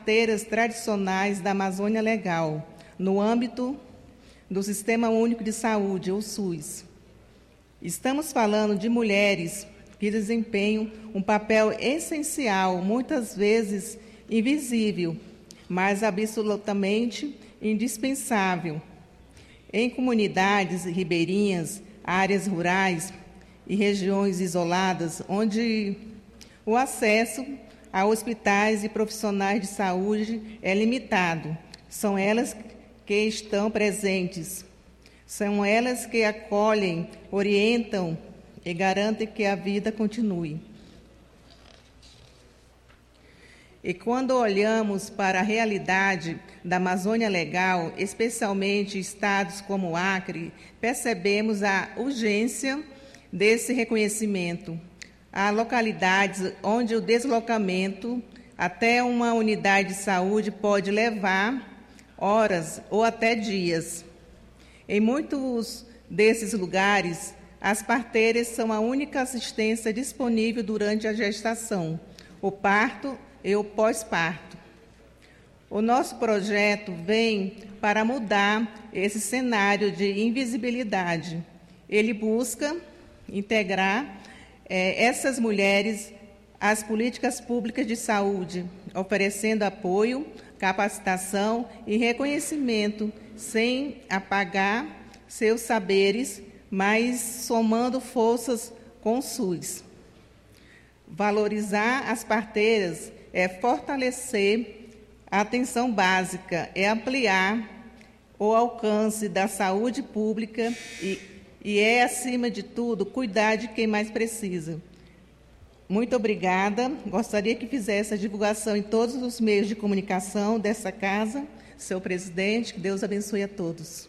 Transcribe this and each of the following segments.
parteiras tradicionais da Amazônia Legal, no âmbito do Sistema Único de Saúde, o SUS. Estamos falando de mulheres que desempenham um papel essencial, muitas vezes invisível, mas absolutamente indispensável, em comunidades ribeirinhas, áreas rurais e regiões isoladas, onde o acesso a hospitais e profissionais de saúde é limitado. São elas que estão presentes, são elas que acolhem, orientam e garantem que a vida continue. E quando olhamos para a realidade da Amazônia Legal, especialmente estados como o Acre, percebemos a urgência desse reconhecimento. Há localidades onde o deslocamento até uma unidade de saúde pode levar horas ou até dias. Em muitos desses lugares, as parteiras são a única assistência disponível durante a gestação, o parto e o pós-parto. O nosso projeto vem para mudar esse cenário de invisibilidade. Ele busca integrar essas mulheres às políticas públicas de saúde, oferecendo apoio, capacitação e reconhecimento, sem apagar seus saberes, mas somando forças com o SUS. Valorizar as parteiras é fortalecer a atenção básica, é ampliar o alcance da saúde pública e é, acima de tudo, cuidar de quem mais precisa. Muito obrigada. Gostaria que fizesse a divulgação em todos os meios de comunicação dessa casa. Seu presidente, que Deus abençoe a todos.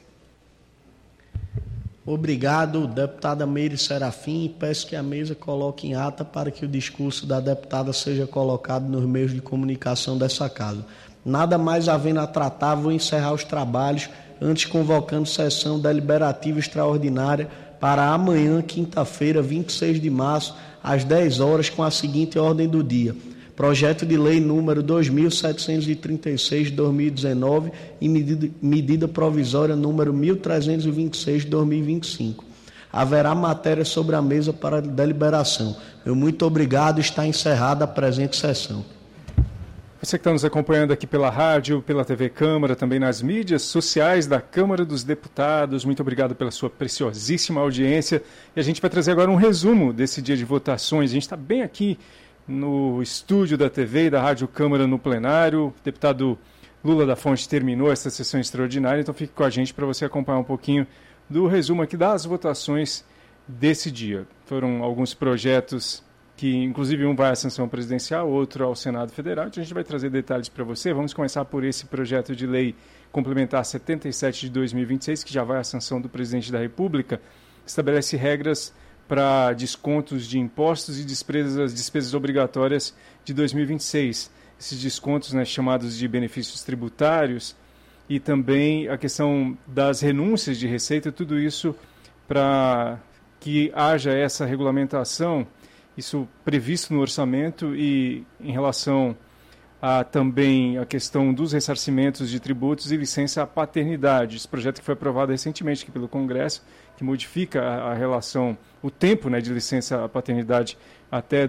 Obrigado, deputada Meire Serafim. Peço que a mesa coloque em ata para que o discurso da deputada seja colocado nos meios de comunicação dessa casa. Nada mais havendo a tratar, vou encerrar os trabalhos, antes convocando sessão deliberativa extraordinária para amanhã, quinta-feira, 26 de março, às 10 horas, com a seguinte ordem do dia. Projeto de lei número 2.736 de 2019 e medida provisória número 1.326 de 2025. Haverá matéria sobre a mesa para deliberação. Meu muito obrigado. Está encerrada a presente sessão. Você que está nos acompanhando aqui pela rádio, pela TV Câmara, também nas mídias sociais da Câmara dos Deputados, muito obrigado pela sua preciosíssima audiência. E a gente vai trazer agora um resumo desse dia de votações. A gente está bem aqui no estúdio da TV e da Rádio Câmara no plenário. O deputado Lula da Fonte terminou essa sessão extraordinária, então fique com a gente para você acompanhar um pouquinho do resumo aqui das votações desse dia. Foram alguns projetos que, inclusive, um vai à sanção presidencial, outro ao Senado Federal. Então a gente vai trazer detalhes para você. Vamos começar por esse projeto de lei complementar 77 de 2026, que já vai à sanção do presidente da República. Estabelece regras para descontos de impostos e despesas obrigatórias de 2026. Esses descontos, chamados de benefícios tributários, e também a questão das renúncias de receita, tudo isso para que haja essa regulamentação, isso previsto no orçamento, e em relação a também a questão dos ressarcimentos de tributos e licença paternidade. Esse projeto que foi aprovado recentemente aqui pelo Congresso, que modifica a relação, o tempo de licença paternidade até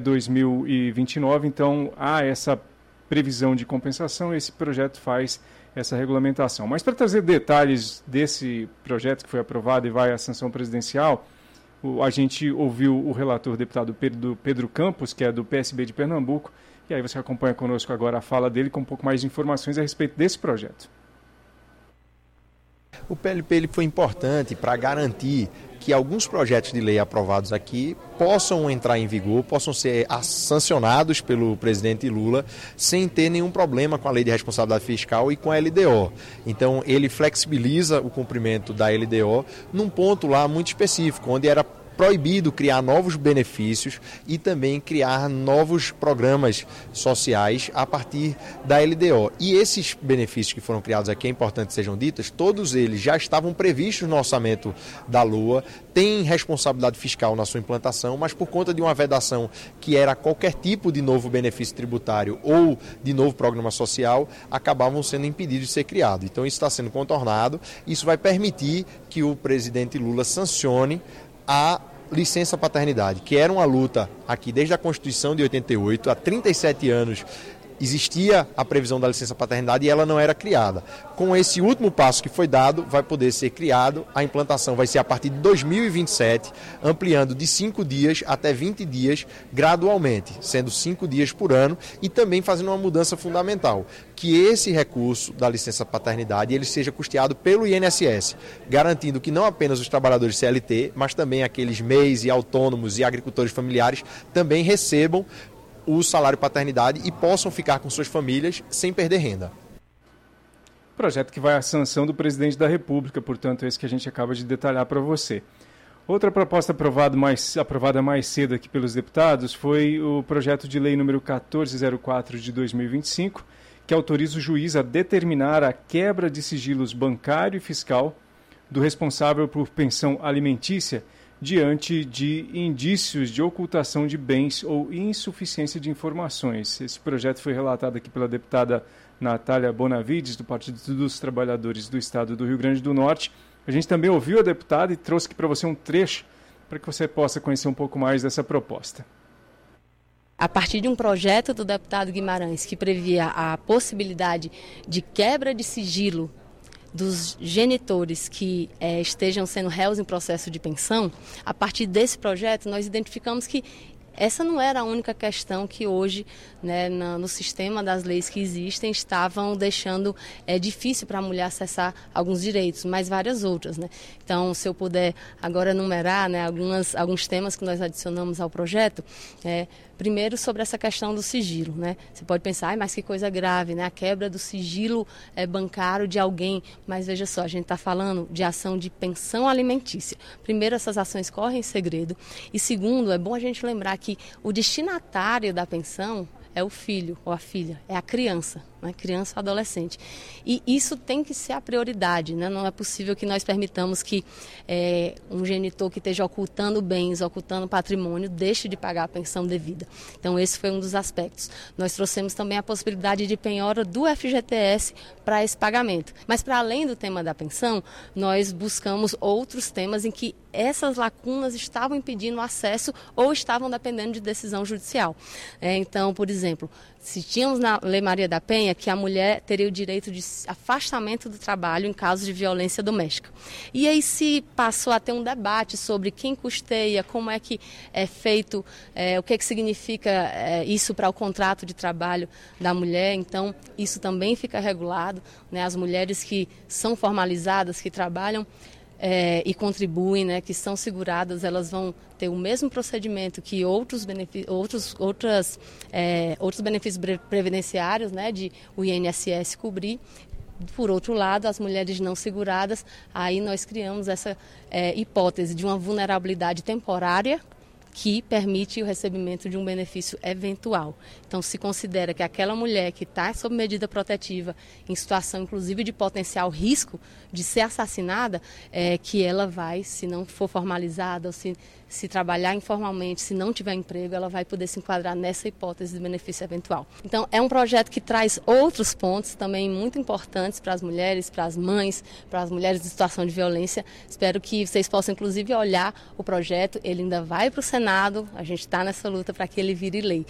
2029. Então, há essa previsão de compensação, esse projeto faz essa regulamentação. Mas para trazer detalhes desse projeto que foi aprovado e vai à sanção presidencial, a gente ouviu o relator, o deputado Pedro Campos, que é do PSB de Pernambuco, e aí você acompanha conosco agora a fala dele com um pouco mais de informações a respeito desse projeto. O PLP ele foi importante para garantir que alguns projetos de lei aprovados aqui possam entrar em vigor, possam ser sancionados pelo presidente Lula sem ter nenhum problema com a Lei de Responsabilidade Fiscal e com a LDO. Então ele flexibiliza o cumprimento da LDO num ponto lá muito específico, onde era proibido criar novos benefícios e também criar novos programas sociais a partir da LDO. E esses benefícios que foram criados aqui, é importante que sejam ditos, todos eles já estavam previstos no orçamento da LOA, têm responsabilidade fiscal na sua implantação, mas por conta de uma vedação que era qualquer tipo de novo benefício tributário ou de novo programa social, acabavam sendo impedidos de ser criado. Então isso está sendo contornado, isso vai permitir que o presidente Lula sancione a licença paternidade, que era uma luta aqui desde a Constituição de 88, há 37 anos existia a previsão da licença paternidade e ela não era criada. Com esse último passo que foi dado, vai poder ser criado, a implantação vai ser a partir de 2027, ampliando de 5 dias até 20 dias gradualmente, sendo 5 dias por ano e também fazendo uma mudança fundamental, que esse recurso da licença paternidade ele seja custeado pelo INSS, garantindo que não apenas os trabalhadores CLT, mas também aqueles MEIs e autônomos e agricultores familiares também recebam o salário paternidade e possam ficar com suas famílias sem perder renda. Projeto que vai à sanção do presidente da República, portanto, esse que a gente acaba de detalhar para você. Outra proposta aprovada mais cedo aqui pelos deputados foi o projeto de lei número 1404 de 2025, que autoriza o juiz a determinar a quebra de sigilos bancário e fiscal do responsável por pensão alimentícia diante de indícios de ocultação de bens ou insuficiência de informações. Esse projeto foi relatado aqui pela deputada Natália Bonavides, do Partido dos Trabalhadores do Estado do Rio Grande do Norte. A gente também ouviu a deputada e trouxe aqui para você um trecho para que você possa conhecer um pouco mais dessa proposta. A partir de um projeto do deputado Guimarães que previa a possibilidade de quebra de sigilo dos genitores que estejam sendo réus em processo de pensão, a partir desse projeto nós identificamos que essa não era a única questão que hoje, né, no sistema das leis que existem, estavam deixando difícil para a mulher acessar alguns direitos, mas várias outras, né? Então, se eu puder agora enumerar, né, alguns temas que nós adicionamos ao projeto, primeiro sobre essa questão do sigilo, né? Você pode pensar, mas que coisa grave, né? A quebra do sigilo bancário de alguém, mas veja só, a gente está falando de ação de pensão alimentícia. Primeiro, essas ações correm em segredo e segundo, é bom a gente lembrar que o destinatário da pensão é o filho ou a filha, é a criança, né? Criança ou adolescente. E isso tem que ser a prioridade, né? Não é possível que nós permitamos que um genitor que esteja ocultando bens, ocultando patrimônio, deixe de pagar a pensão devida. Então, esse foi um dos aspectos. Nós trouxemos também a possibilidade de penhora do FGTS para esse pagamento. Mas, para além do tema da pensão, nós buscamos outros temas em que essas lacunas estavam impedindo o acesso ou estavam dependendo de decisão judicial. Então, por exemplo, se tínhamos na Lei Maria da Penha que a mulher teria o direito de afastamento do trabalho em caso de violência doméstica. E aí se passou a ter um debate sobre quem custeia, como é que é feito, o que significa isso para o contrato de trabalho da mulher. Então, isso também fica regulado, né? As mulheres que são formalizadas, que trabalham e contribuem, né, que são seguradas, elas vão ter o mesmo procedimento que outros benefícios previdenciários, né, de o INSS cobrir. Por outro lado, as mulheres não seguradas, aí nós criamos essa hipótese de uma vulnerabilidade temporária que permite o recebimento de um benefício eventual. Então, se considera que aquela mulher que está sob medida protetiva, em situação inclusive de potencial risco de ser assassinada, que ela vai, se não for formalizada, ou se trabalhar informalmente, se não tiver emprego, ela vai poder se enquadrar nessa hipótese de benefício eventual. Então, é um projeto que traz outros pontos também muito importantes para as mulheres, para as mães, para as mulheres em situação de violência. Espero que vocês possam, inclusive, olhar o projeto. Ele ainda vai para o Senado, a gente está nessa luta para que ele vire lei.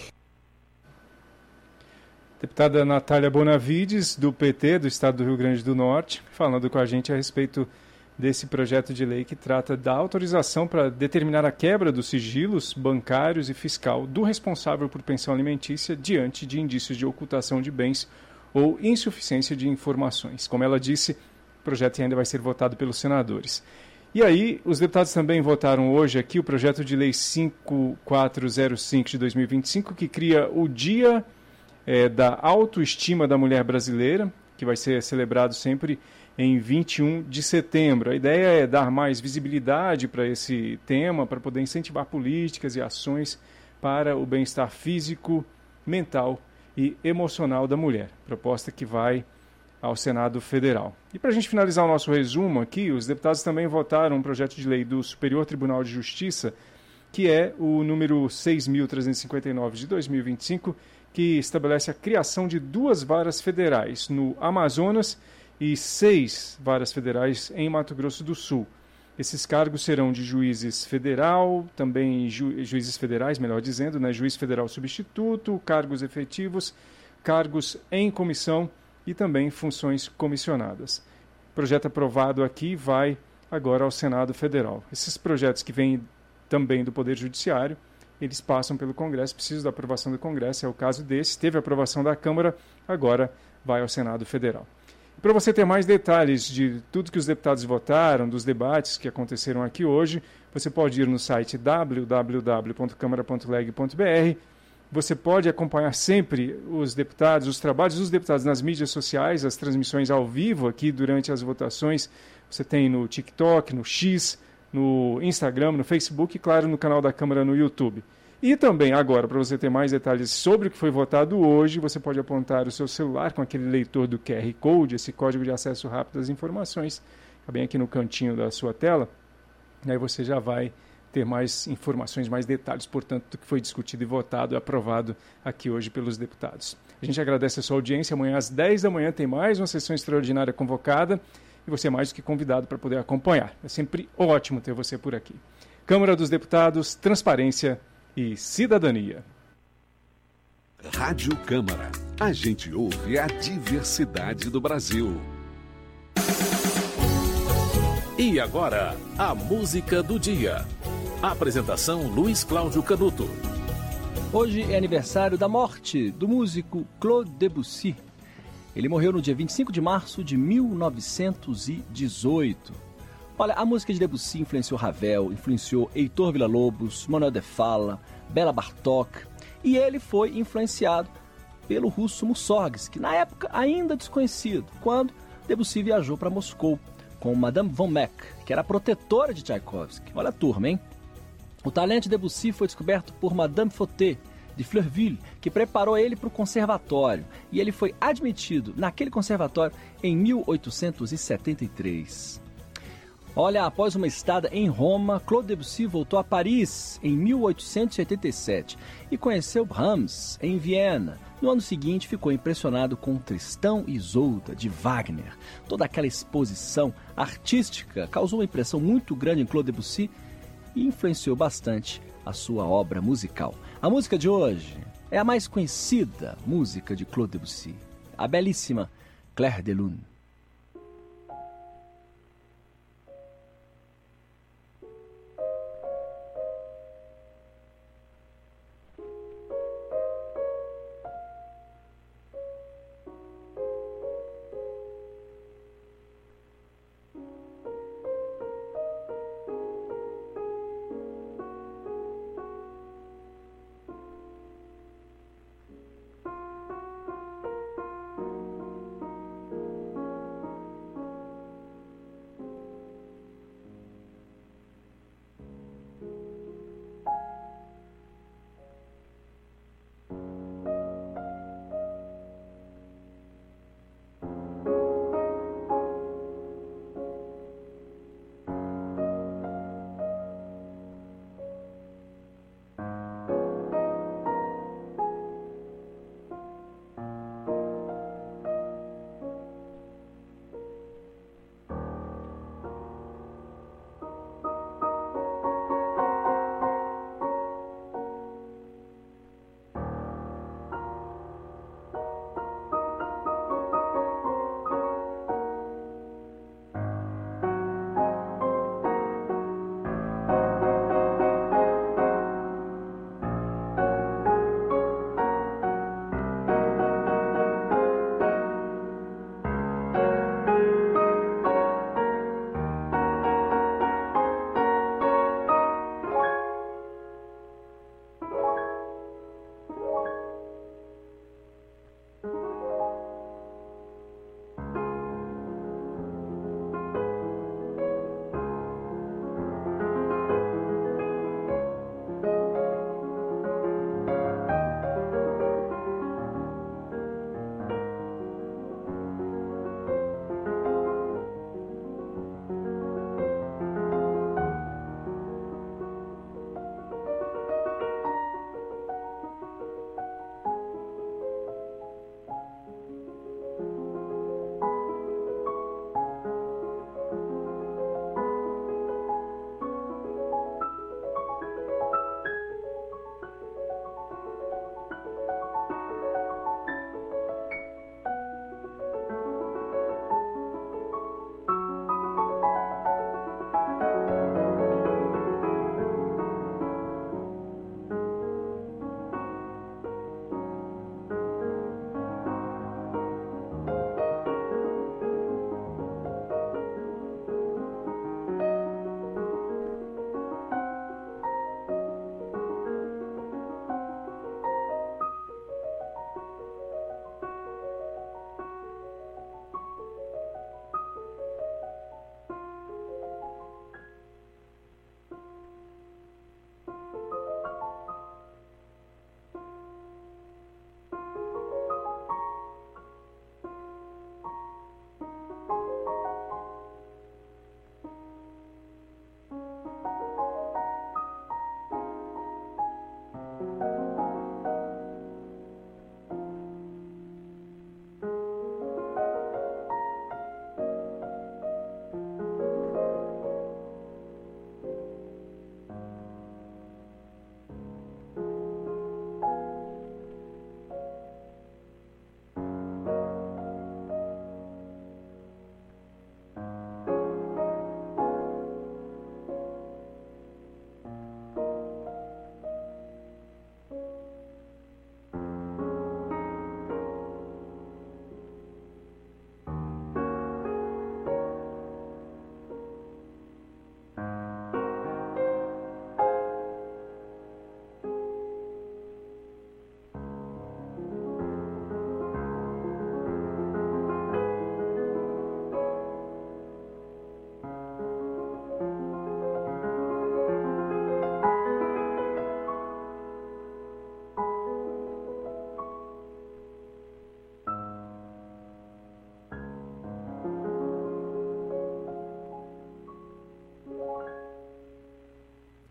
Deputada Natália Bonavides, do PT, do Estado do Rio Grande do Norte, falando com a gente a respeito desse projeto de lei que trata da autorização para determinar a quebra dos sigilos bancários e fiscal do responsável por pensão alimentícia diante de indícios de ocultação de bens ou insuficiência de informações. Como ela disse, o projeto ainda vai ser votado pelos senadores. E aí, os deputados também votaram hoje aqui o projeto de lei 5405 de 2025, que cria o Dia da Autoestima da Mulher Brasileira, que vai ser celebrado sempre em 21 de setembro. A ideia é dar mais visibilidade para esse tema, para poder incentivar políticas e ações para o bem-estar físico, mental e emocional da mulher. Proposta que vai ao Senado Federal. E para a gente finalizar o nosso resumo aqui, os deputados também votaram um projeto de lei do Superior Tribunal de Justiça, que é o número 6.359 de 2025, que estabelece a criação de 2 varas federais no Amazonas e 6 varas federais em Mato Grosso do Sul. Esses cargos serão de juízes federal, também juízes federais, melhor dizendo, né, juiz federal substituto, cargos efetivos, cargos em comissão e também funções comissionadas. O projeto aprovado aqui vai agora ao Senado Federal. Esses projetos que vêm também do Poder Judiciário, eles passam pelo Congresso, precisam da aprovação do Congresso, é o caso desse, teve a aprovação da Câmara, agora vai ao Senado Federal. Para você ter mais detalhes de tudo que os deputados votaram, dos debates que aconteceram aqui hoje, você pode ir no site www.câmara.leg.br. Você pode acompanhar sempre os deputados, os trabalhos dos deputados nas mídias sociais, as transmissões ao vivo aqui durante as votações. Você tem no TikTok, no X, no Instagram, no Facebook e, claro, no canal da Câmara no YouTube. E também, agora, para você ter mais detalhes sobre o que foi votado hoje, você pode apontar o seu celular com aquele leitor do QR Code, esse código de acesso rápido às informações, bem aqui no cantinho da sua tela, e aí você já vai ter mais informações, mais detalhes, portanto, do que foi discutido e votado e aprovado aqui hoje pelos deputados. A gente agradece a sua audiência. Amanhã às 10 da manhã tem mais uma sessão extraordinária convocada e você é mais do que convidado para poder acompanhar. É sempre ótimo ter você por aqui. Câmara dos Deputados, transparência e cidadania. Rádio Câmara. A gente ouve a diversidade do Brasil. E agora, a música do dia. Apresentação Luiz Cláudio Canuto. Hoje é aniversário da morte do músico Claude Debussy. Ele morreu no dia 25 de março de 1918. Olha, a música de Debussy influenciou Ravel, influenciou Heitor Villa-Lobos, Manuel de Falla, Béla Bartók, e ele foi influenciado pelo russo Mussorgsky, na época ainda desconhecido, quando Debussy viajou para Moscou com Madame von Meck, que era a protetora de Tchaikovsky. Olha a turma, hein? O talento de Debussy foi descoberto por Madame Fauteuil, de Fleurville, que preparou ele para o conservatório, e ele foi admitido naquele conservatório em 1873. Olha, após uma estada em Roma, Claude Debussy voltou a Paris em 1887 e conheceu Brahms em Viena. No ano seguinte, ficou impressionado com Tristão e Isolda, de Wagner. Toda aquela exposição artística causou uma impressão muito grande em Claude Debussy e influenciou bastante a sua obra musical. A música de hoje é a mais conhecida música de Claude Debussy, a belíssima Clair de Lune.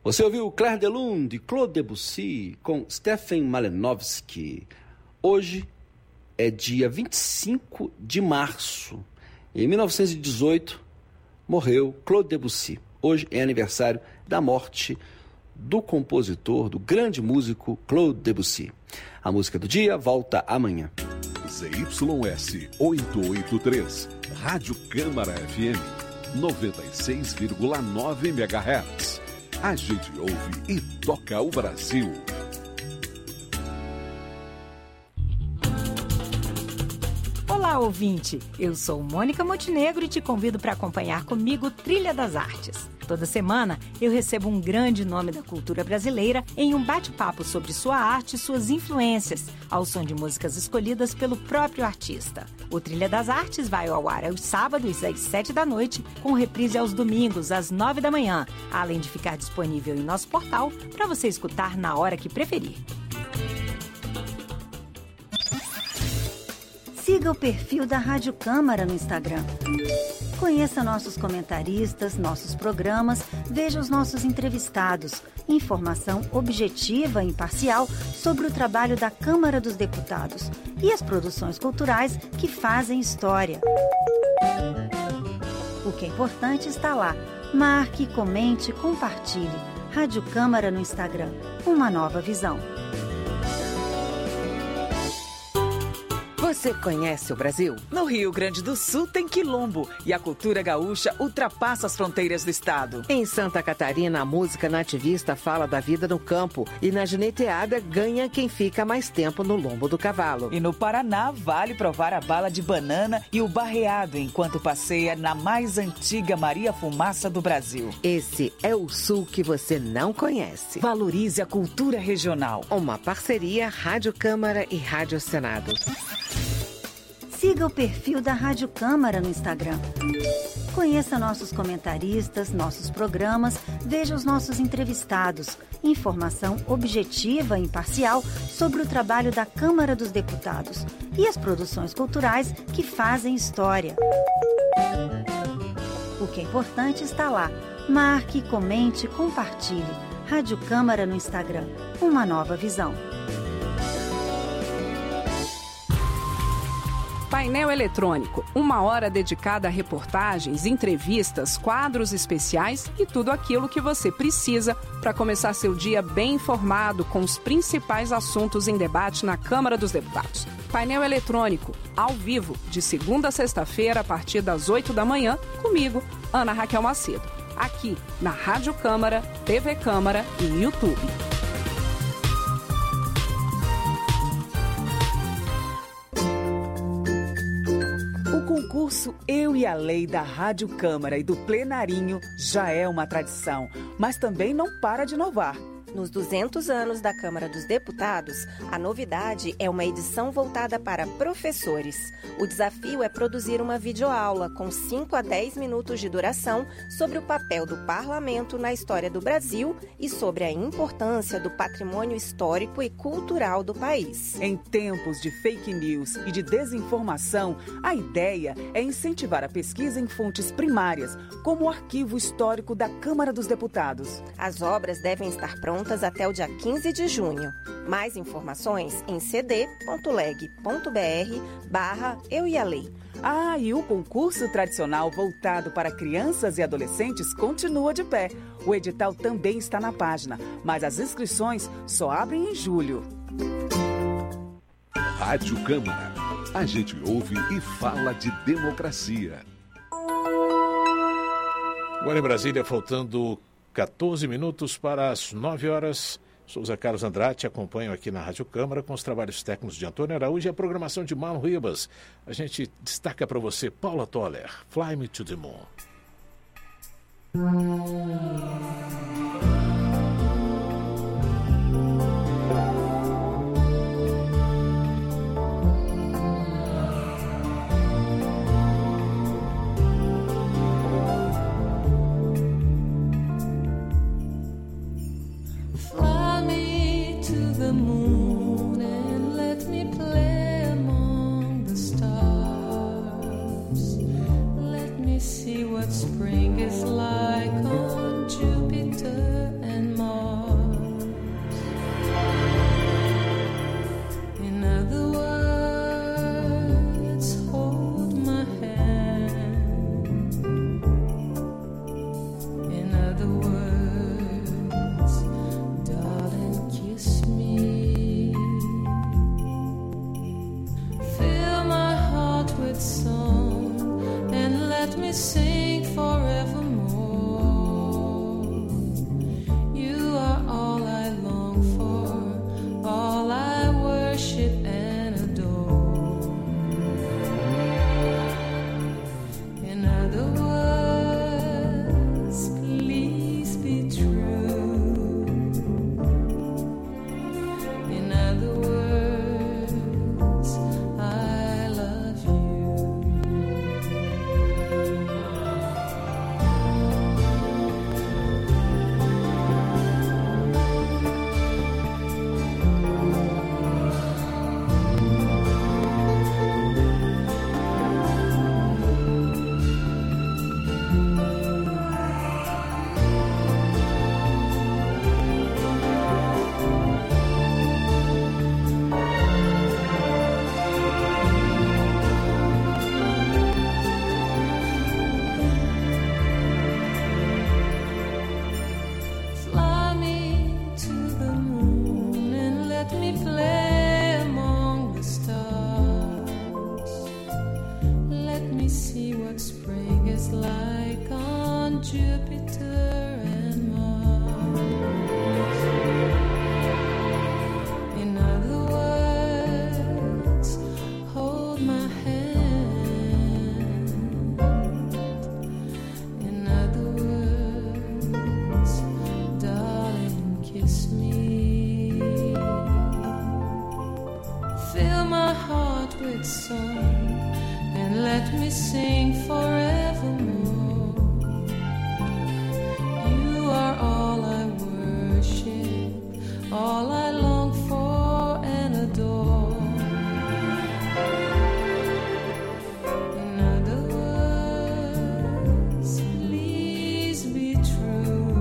Você ouviu Clair de Lune, de Claude Debussy, com Stephen Malinovski. Hoje é dia 25 de março. Em 1918, morreu Claude Debussy. Hoje é aniversário da morte do compositor, do grande músico Claude Debussy. A música do dia volta amanhã. ZYS 883, Rádio Câmara FM, 96,9 MHz. A gente ouve e toca o Brasil. Olá, ouvinte! Eu sou Mônica Montenegro e te convido para acompanhar comigo Trilha das Artes. Toda semana eu recebo um grande nome da cultura brasileira em um bate-papo sobre sua arte e suas influências, ao som de músicas escolhidas pelo próprio artista. O Trilha das Artes vai ao ar aos sábados às 7 da noite, com reprise aos domingos às 9 da manhã, além de ficar disponível em nosso portal para você escutar na hora que preferir. Siga o perfil da Rádio Câmara no Instagram. Conheça nossos comentaristas, nossos programas, veja os nossos entrevistados. Informação objetiva e imparcial sobre o trabalho da Câmara dos Deputados e as produções culturais que fazem história. O que é importante está lá. Marque, comente, compartilhe. Rádio Câmara no Instagram. Uma nova visão. Você conhece o Brasil? No Rio Grande do Sul tem quilombo e a cultura gaúcha ultrapassa as fronteiras do estado. Em Santa Catarina, a música nativista fala da vida no campo e na gineteada ganha quem fica mais tempo no lombo do cavalo. E no Paraná, vale provar a bala de banana e o barreado enquanto passeia na mais antiga Maria Fumaça do Brasil. Esse é o Sul que você não conhece. Valorize a cultura regional. Uma parceria Rádio Câmara e Rádio Senado. Siga o perfil da Rádio Câmara no Instagram. Conheça nossos comentaristas, nossos programas, veja os nossos entrevistados. Informação objetiva e imparcial sobre o trabalho da Câmara dos Deputados e as produções culturais que fazem história. O que é importante está lá. Marque, comente, compartilhe. Rádio Câmara no Instagram. Uma nova visão. Painel eletrônico, 1 hora dedicada a reportagens, entrevistas, quadros especiais e tudo aquilo que você precisa para começar seu dia bem informado com os principais assuntos em debate na Câmara dos Deputados. Painel eletrônico, ao vivo, de segunda a sexta-feira, a partir das 8 da manhã, comigo, Ana Raquel Macedo, aqui na Rádio Câmara, TV Câmara e YouTube. O concurso Eu e a Lei da Rádio Câmara e do Plenarinho já é uma tradição, mas também não para de inovar. Nos 200 anos da Câmara dos Deputados, a novidade é uma edição voltada para professores. O desafio é produzir uma videoaula com 5 a 10 minutos de duração sobre o papel do parlamento na história do Brasil e sobre a importância do patrimônio histórico e cultural do país. Em tempos de fake news e de desinformação, a ideia é incentivar a pesquisa em fontes primárias, como o Arquivo Histórico da Câmara dos Deputados. As obras devem estar prontas até o dia 15 de junho. Mais informações em cd.leg.br/Eu e a Lei. Ah, e o concurso tradicional voltado para crianças e adolescentes continua de pé. O edital também está na página, mas as inscrições só abrem em julho. Rádio Câmara. A gente ouve e fala de democracia. Agora em Brasília, faltando 14 minutos para as 9 horas. Sou Zé Carlos Andrade, acompanho aqui na Rádio Câmara com os trabalhos técnicos de Antônio Araújo e a programação de Marlon Ribas. A gente destaca para você Paula Toller, Fly Me to the Moon. Moon and let me play among the stars. Let me see what spring is like on Jupiter me sing forevermore. You are all I long for, all I worship and adore. In other words, please be true. In other words, I love you. Fly me to the moon and let me play among the stars. Let me see what spring is like on Jupiter and Mars. In other words, hold my hand. In other words, darling, kiss me. Fill my heart with song and let me sing forevermore. You are all I worship, all I long for and adore. In other words, please be true.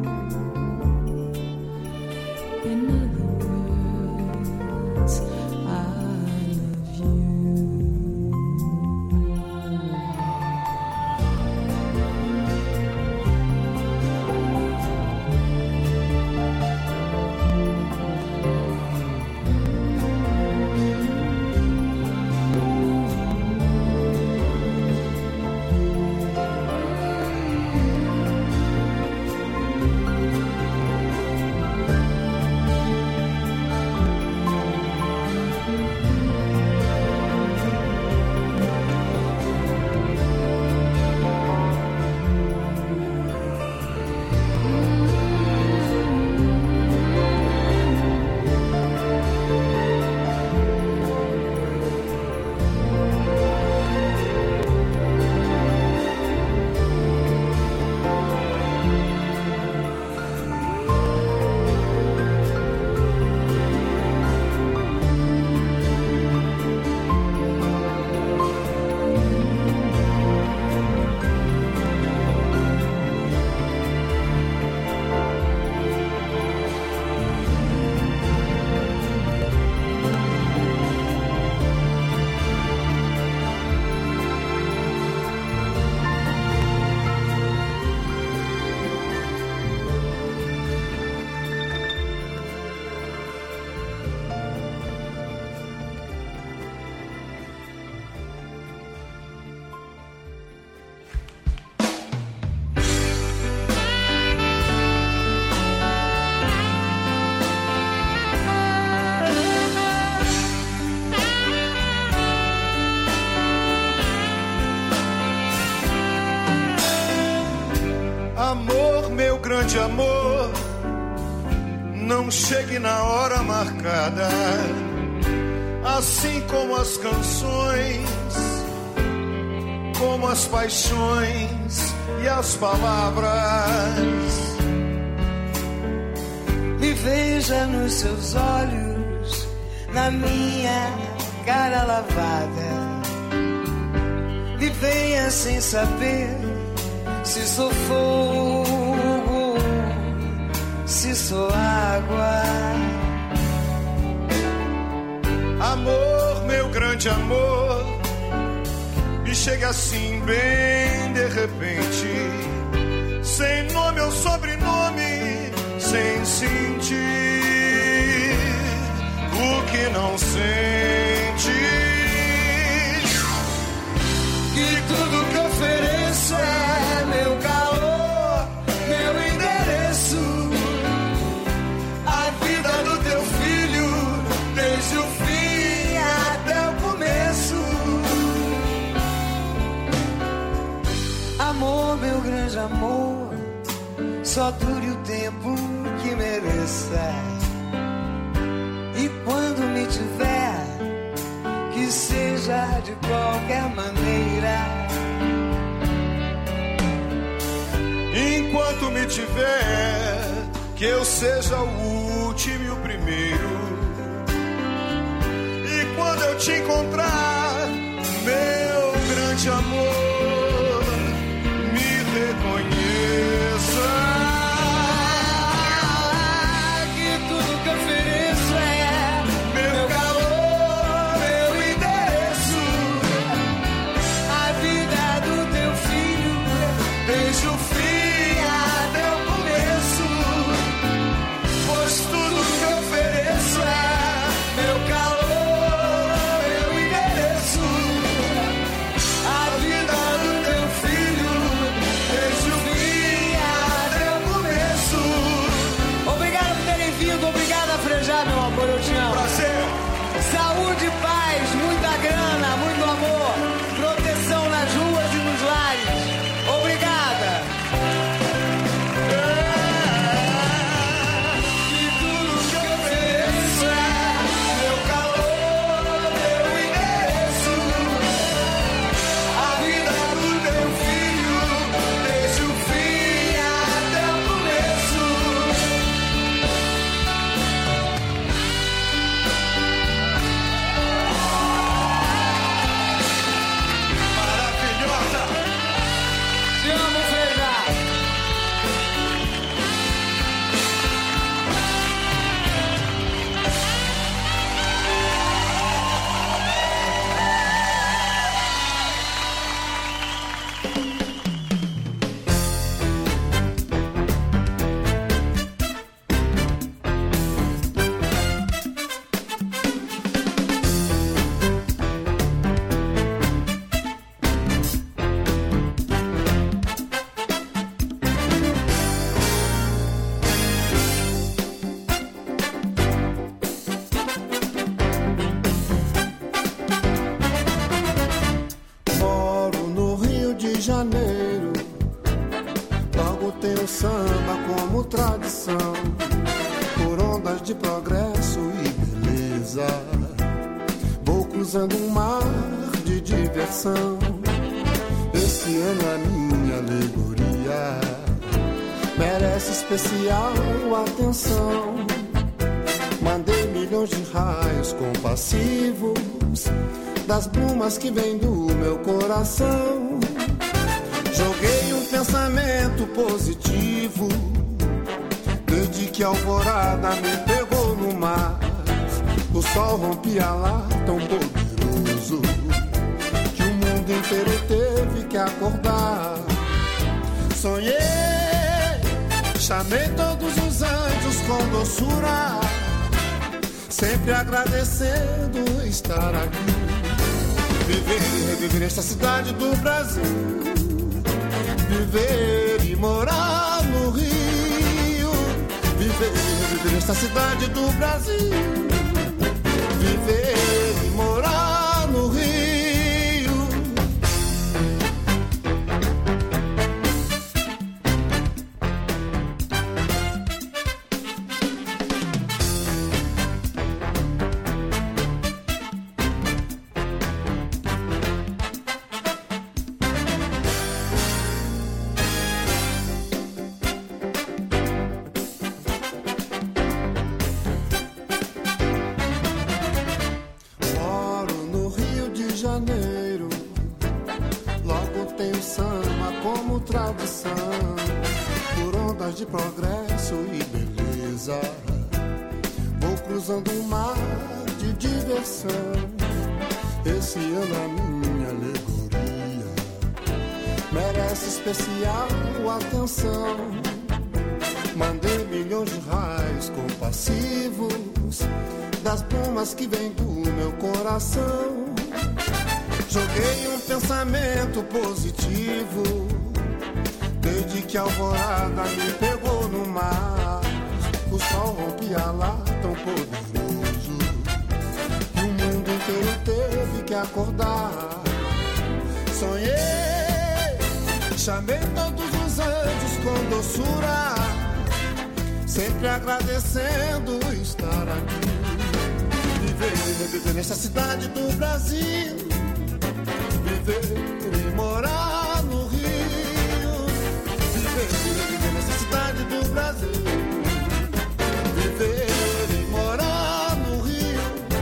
In other words, I love you. Amor, meu grande amor, não chegue na hora marcada, assim como as canções, como as paixões e as palavras. Me veja nos seus olhos, na minha cara lavada. Me venha sem saber se sou fogo, se sou água. Amor, meu grande amor, me chega assim bem de repente, sem nome ou sobrenome, sem sentir o que não sente. E tudo que ofereço Amor, meu grande amor, só dure o tempo que mereça. E quando me tiver, que seja de qualquer maneira. Enquanto me tiver, que eu seja o último e o primeiro. E quando eu te encontrar, meu grande amor, me reconheça. Que tudo que eu ofereço é meu calor, meu endereço. A vida do teu filho, desde o fim até o começo. Pois tudo que eu ofereço é meu calor, meu endereço. A vida do teu filho, desde o fim até o começo. Obrigado por terem vindo, obrigado a Frejá, meu amor, eu te amo. Prazer. Saúde, paz, muita grana, muito amor, proteção nas ruas e nos lares. Obrigada. E tudo que eu ofereço é meu calor, meu endereço. A vida do teu filho, desde o fim até o começo. Maravilhosa. Te amo, Frejá. Moro no Rio de Janeiro, logo tenho samba como tradição, por ondas de progresso e beleza. Vou cruzando um mar de diversão. Esse ano a minha alegoria merece especial atenção. Mandei milhões de raios compassivos das brumas que vêm do meu coração. Joguei um pensamento positivo desde que a alvorada me pegou no mar. O sol rompia lá tão poderoso que o mundo inteiro teve que acordar. Sonhei, chamei todos os anjos com doçura, sempre agradecendo estar aqui. Viver e reviver esta cidade do Brasil, viver e morar no Rio. Viver e reviver esta cidade do Brasil, viver e morar no Rio. Por ondas de progresso e beleza, vou cruzando um mar de diversão. Esse ano a minha alegoria merece especial atenção. Mandei milhões de raios compassivos das brumas que vêm do meu coração. Joguei um pensamento positivo desde que a alvorada me pegou no mar. O sol rompia lá tão poderoso que o mundo inteiro teve que acordar. Sonhei, Chamei todos os anjos com doçura, sempre agradecendo estar aqui. Viver nessa cidade do Brasil, viver e morar no Rio. Viver nessa cidade do Brasil, viver e morar no Rio.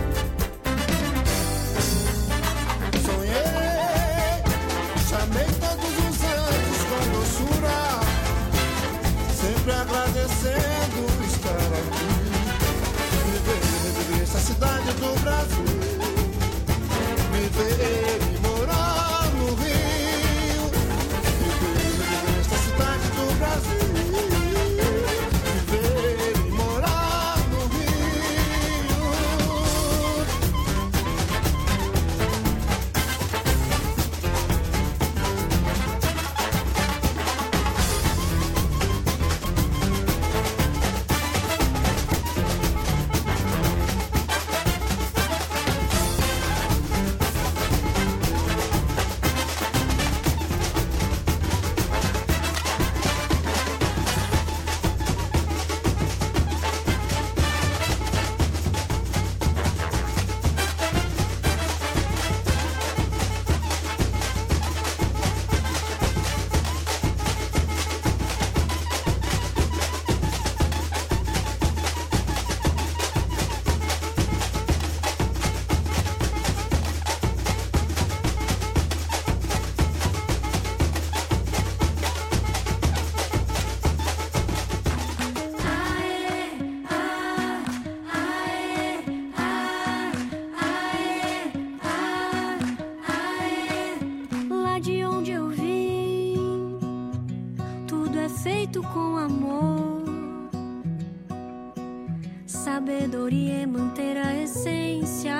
Sonhei, chamei todos os anjos com doçura, sempre agradecendo estar aqui. Viver nessa cidade do Brasil, viver e morar no Rio. Viver nessa cidade do Brasil, viver e morar no Rio. feito com amor. Sabedoria é manter a essência,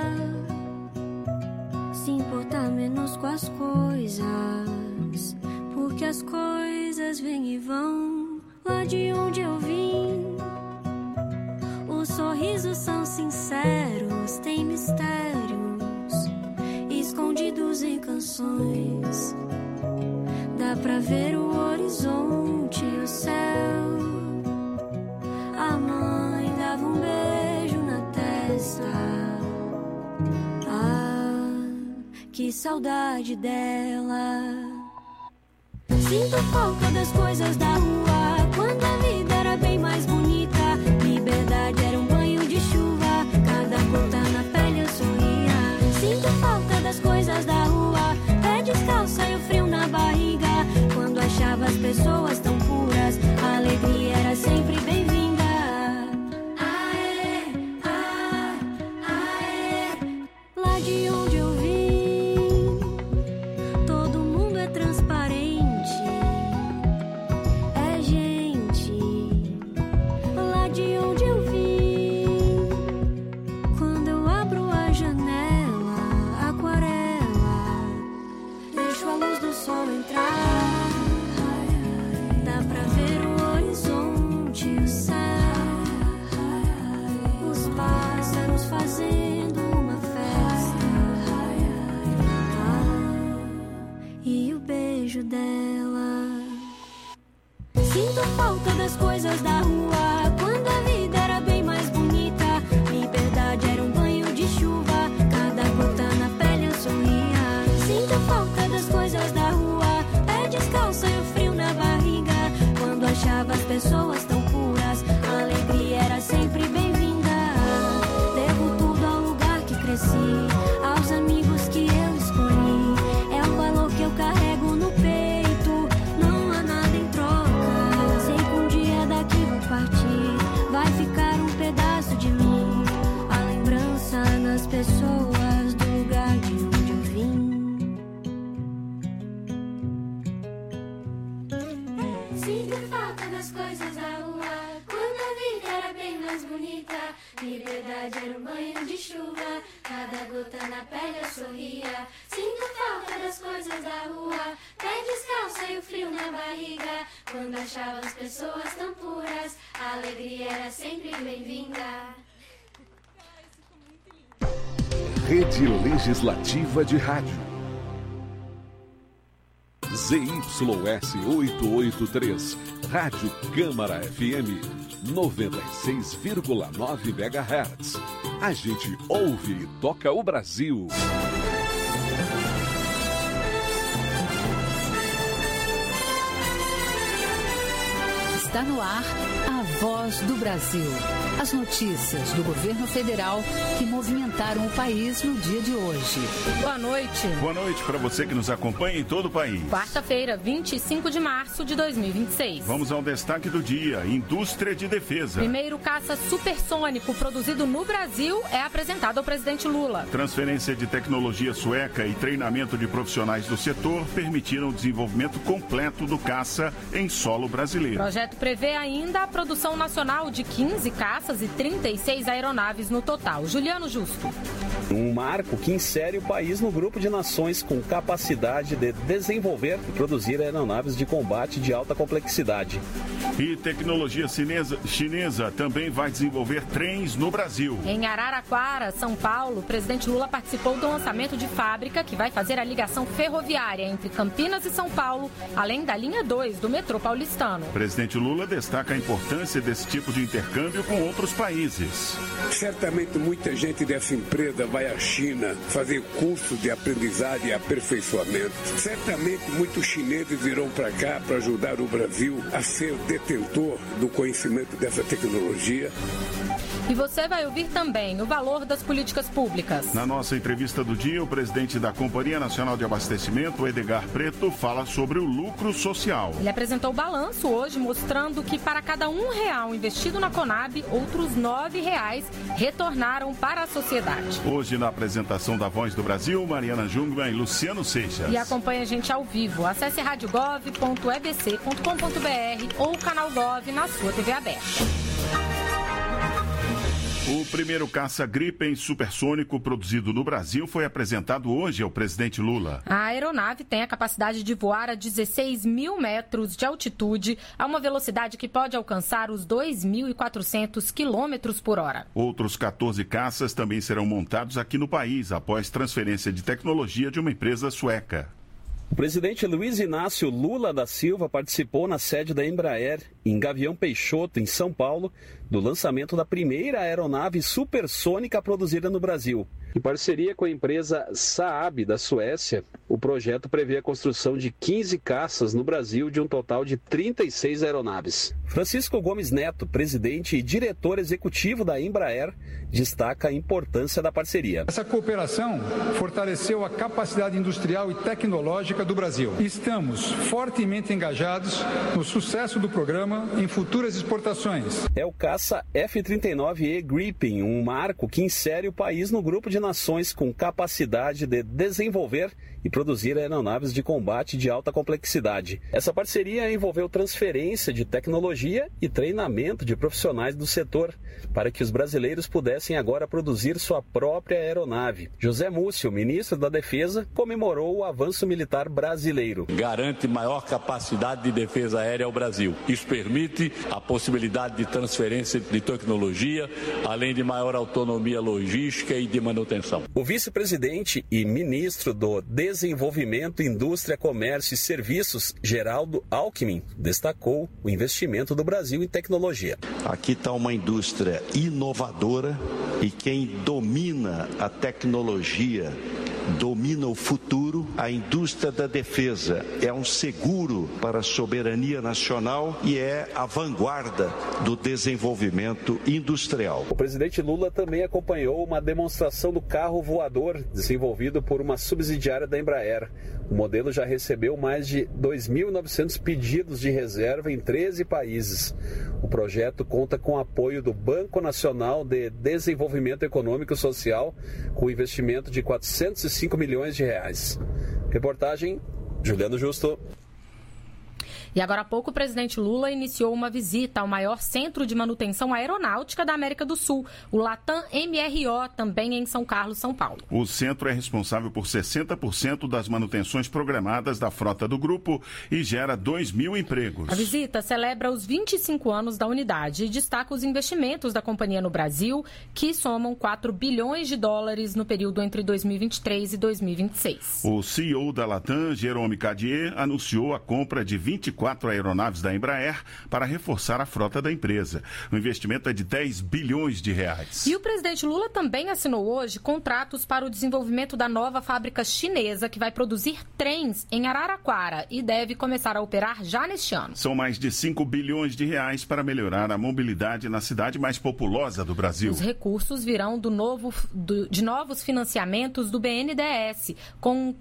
se importar menos com as coisas, porque as coisas vêm e vão. Lá de onde eu vim, os sorrisos são sinceros, tem mistérios escondidos em canções. Dá pra ver o horizonte e o céu. A mãe dava um beijo na testa. Ah, que saudade dela. Sinto falta das coisas da rua, quando a vida era bem mais bonita. Liberdade era um banho de chuva, cada gota na pele eu sorria. Sinto falta das coisas da rua, pé descalça e o frio na barriga. Quando achava as pessoas tão puras, a alegria era sempre bem-vinda. Aê, aê, aê. Lá de onde eu vim, todo mundo é transparente. É gente. Lá de onde eu vim, quando eu abro a janela, aquarela, deixo a luz do sol entrar. Dá pra ver o horizonte e o céu, os pássaros fazendo uma festa. E o beijo dela. Sinto falta das coisas da rua, quando a vida era bem mais bonita. Liberdade era um banho de chuva, cada gota na pele eu sorria. Sinto falta das coisas da rua, pé descalça e o frio na barriga. Quando achava as pessoas tão puras, a alegria era sempre bem-vinda. Devo tudo ao lugar que cresci, aos amigos que eu escolhi. É um valor que eu carrego no peito, não há nada em troca. Sei que um dia daqui vou partir, vai ficar um pedaço de mim, a lembrança nas pessoas do lugar de onde eu vim. Sinto falta das coisas da rua, quando a vida era bem mais bonita. Liberdade era um banho de chuva, cada gota na pele eu sorria. Sinto falta das coisas da rua, pé descalça e o frio na barriga. Quando achava as pessoas tão puras, a alegria era sempre bem-vinda. Rede Legislativa de Rádio. ZYS 883, Rádio Câmara FM 96,9 MHz. A gente ouve e toca o Brasil. Está no ar a Voz do Brasil. As notícias do governo federal que movimentaram o país no dia de hoje. Boa noite. Boa noite para você que nos acompanha em todo o país. Quarta-feira, 25 de março de 2026. Vamos ao destaque do dia: indústria de defesa. Primeiro caça supersônico produzido no Brasil é apresentado ao presidente Lula. Transferência de tecnologia sueca e treinamento de profissionais do setor permitiram o desenvolvimento completo do caça em solo brasileiro. O projeto prevê ainda a produção nacional de 15 caças e 36 aeronaves no total. Juliano Justo. Um marco que insere o país no grupo de nações com capacidade de desenvolver e produzir aeronaves de combate de alta complexidade. E tecnologia chinesa também vai desenvolver trens no Brasil. Em Araraquara, São Paulo, o presidente Lula participou do lançamento de fábrica que vai fazer a ligação ferroviária entre Campinas e São Paulo, além da linha 2 do metrô paulistano. O presidente Lula destaca a importância desse tipo de intercâmbio com outros países. Certamente muita gente dessa empresa vai à China fazer curso de aprendizagem e aperfeiçoamento. Certamente muitos chineses virão para cá para ajudar o Brasil a ser detentor do conhecimento dessa tecnologia. E você vai ouvir também o valor das políticas públicas. Na nossa entrevista do dia, o presidente da Companhia Nacional de Abastecimento, Edgar Preto, fala sobre o lucro social. Ele apresentou o balanço hoje, mostrando que para cada R$1 investido na Conab, outros R$9 retornaram para a sociedade. Hoje, na apresentação da Voz do Brasil, Mariana Jungmann e Luciano Seixas. E acompanhe a gente ao vivo. Acesse radiogov.ebc.com.br ou o canal Gov na sua TV aberta. O primeiro caça Gripen supersônico produzido no Brasil foi apresentado hoje ao presidente Lula. A aeronave tem a capacidade de voar a 16 mil metros de altitude, a uma velocidade que pode alcançar os 2.400 quilômetros por hora. Outros 14 caças também serão montados aqui no país, após transferência de tecnologia de uma empresa sueca. O presidente Luiz Inácio Lula da Silva participou na sede da Embraer, em Gavião Peixoto, em São Paulo, do lançamento da primeira aeronave supersônica produzida no Brasil. Em parceria com a empresa Saab, da Suécia, o projeto prevê a construção de 15 caças no Brasil, de um total de 36 aeronaves. Francisco Gomes Neto, presidente e diretor executivo da Embraer, destaca a importância da parceria. Essa cooperação fortaleceu a capacidade industrial e tecnológica do Brasil. Estamos fortemente engajados no sucesso do programa em futuras exportações. É o caça F-39E Gripen, um marco que insere o país no grupo de nações com capacidade de desenvolver e produzir aeronaves de combate de alta complexidade. Essa parceria envolveu transferência de tecnologia e treinamento de profissionais do setor, para que os brasileiros pudessem agora produzir sua própria aeronave. José Múcio, ministro da Defesa, comemorou o avanço militar brasileiro. Garante maior capacidade de defesa aérea ao Brasil. Isso permite a possibilidade de transferência de tecnologia, além de maior autonomia logística e de manutenção. O vice-presidente e ministro do Desenvolvimento, Indústria, Comércio e Serviços, Geraldo Alckmin, destacou o investimento do Brasil em tecnologia. Aqui está uma indústria inovadora e quem domina a tecnologia domina o futuro. A indústria da defesa é um seguro para a soberania nacional e é a vanguarda do desenvolvimento industrial. O presidente Lula também acompanhou uma demonstração do carro voador desenvolvido por uma subsidiária da Embraer. O modelo já recebeu mais de 2.900 pedidos de reserva em 13 países. O projeto conta com o apoio do Banco Nacional de Desenvolvimento Econômico e Social, com investimento de R$405 milhões. Reportagem, Juliano Justo. E agora há pouco o presidente Lula iniciou uma visita ao maior centro de manutenção aeronáutica da América do Sul, o Latam MRO, também em São Carlos, São Paulo. O centro é responsável por 60% das manutenções programadas da frota do grupo e gera 2.000 empregos. A visita celebra os 25 anos da unidade e destaca os investimentos da companhia no Brasil, que somam 4 bilhões de dólares no período entre 2023 e 2026. O CEO da Latam, Jérôme Cadier, anunciou a compra de 24 aeronaves da Embraer para reforçar a frota da empresa. O investimento é de 10 bilhões de reais. E o presidente Lula também assinou hoje contratos para o desenvolvimento da nova fábrica chinesa que vai produzir trens em Araraquara e deve começar a operar já neste ano. São mais de 5 bilhões de reais para melhorar a mobilidade na cidade mais populosa do Brasil. Os recursos virão de novos financiamentos do BNDES, com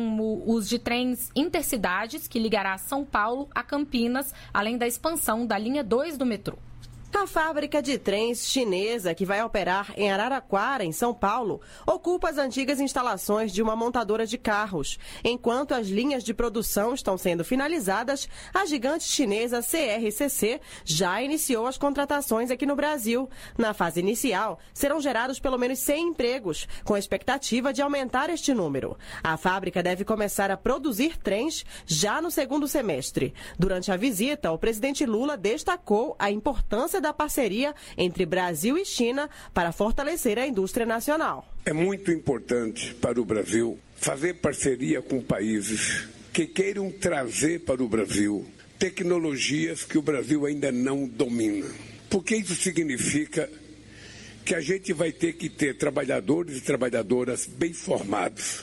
os de trens intercidades que ligará São Paulo a Campinas, além da expansão da linha 2 do metrô. A fábrica de trens chinesa, que vai operar em Araraquara, em São Paulo, ocupa as antigas instalações de uma montadora de carros. Enquanto as linhas de produção estão sendo finalizadas, a gigante chinesa CRCC já iniciou as contratações aqui no Brasil. Na fase inicial, serão gerados pelo menos 100 empregos, com a expectativa de aumentar este número. A fábrica deve começar a produzir trens já no segundo semestre. Durante a visita, o presidente Lula destacou a importância da parceria entre Brasil e China para fortalecer a indústria nacional. É muito importante para o Brasil fazer parceria com países que queiram trazer para o Brasil tecnologias que o Brasil ainda não domina. Porque isso significa que a gente vai ter que ter trabalhadores e trabalhadoras bem formados.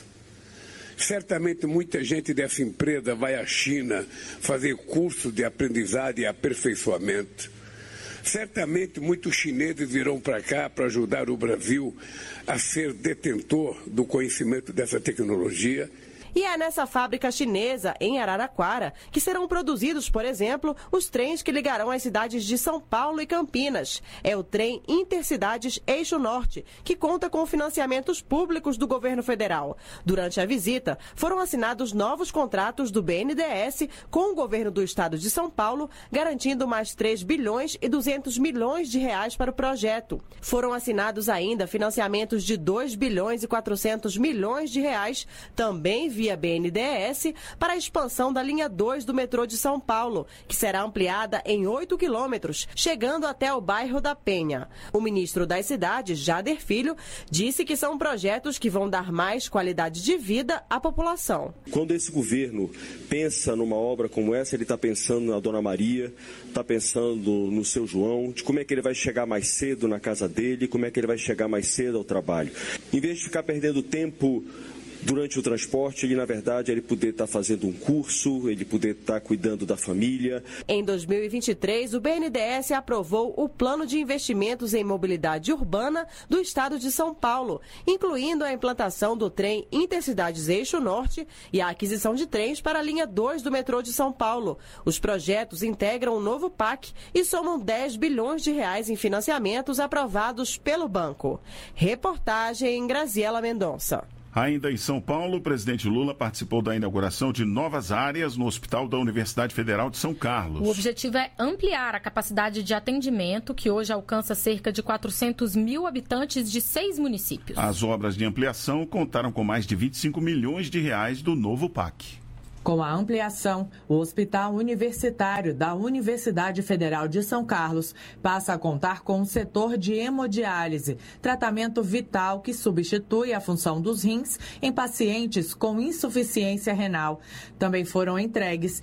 Certamente muita gente dessa empresa vai à China fazer curso de aprendizado e aperfeiçoamento. Certamente muitos chineses virão para cá para ajudar o Brasil a ser detentor do conhecimento dessa tecnologia. E é nessa fábrica chinesa, em Araraquara, que serão produzidos, por exemplo, os trens que ligarão as cidades de São Paulo e Campinas. É o trem Intercidades Eixo Norte, que conta com financiamentos públicos do governo federal. Durante a visita, foram assinados novos contratos do BNDES com o governo do estado de São Paulo, garantindo mais 3 bilhões e 200 milhões de reais para o projeto. Foram assinados ainda financiamentos de 2 bilhões e 400 milhões de reais, também via BNDES, para a expansão da linha 2 do metrô de São Paulo, que será ampliada em 8 quilômetros, chegando até o bairro da Penha. O ministro das Cidades, Jader Filho, disse que são projetos que vão dar mais qualidade de vida à população. Quando esse governo pensa numa obra como essa, ele está pensando na Dona Maria, está pensando no seu João, de como é que ele vai chegar mais cedo na casa dele, como é que ele vai chegar mais cedo ao trabalho. Em vez de ficar perdendo tempo durante o transporte, ele, na verdade, ele poder estar fazendo um curso, ele poder estar cuidando da família. Em 2023, o BNDES aprovou o Plano de Investimentos em Mobilidade Urbana do Estado de São Paulo, incluindo a implantação do trem Intercidades Eixo Norte e a aquisição de trens para a linha 2 do metrô de São Paulo. Os projetos integram o novo PAC e somam 10 bilhões de reais em financiamentos aprovados pelo banco. Reportagem Graziela Mendonça. Ainda em São Paulo, o presidente Lula participou da inauguração de novas áreas no Hospital da Universidade Federal de São Carlos. O objetivo é ampliar a capacidade de atendimento, que hoje alcança cerca de 400 mil habitantes de 6 municípios. As obras de ampliação contaram com mais de 25 milhões de reais do novo PAC. Com a ampliação, o Hospital Universitário da Universidade Federal de São Carlos passa a contar com um setor de hemodiálise, tratamento vital que substitui a função dos rins em pacientes com insuficiência renal. Também foram entregues